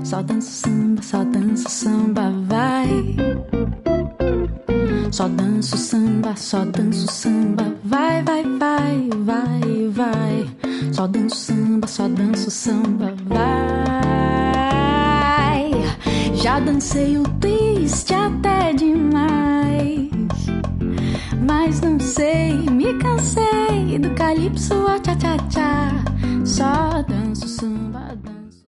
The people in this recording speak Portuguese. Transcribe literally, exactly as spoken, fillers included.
Só danço samba, só danço samba, vai. Só danço samba, só danço samba, vai, vai, vai, vai, vai. Só danço samba, só danço samba, vai. Já dancei o twist até demais, mas não sei, me cansei do calypso, a tchá tchá tchá. Só danço samba, danço.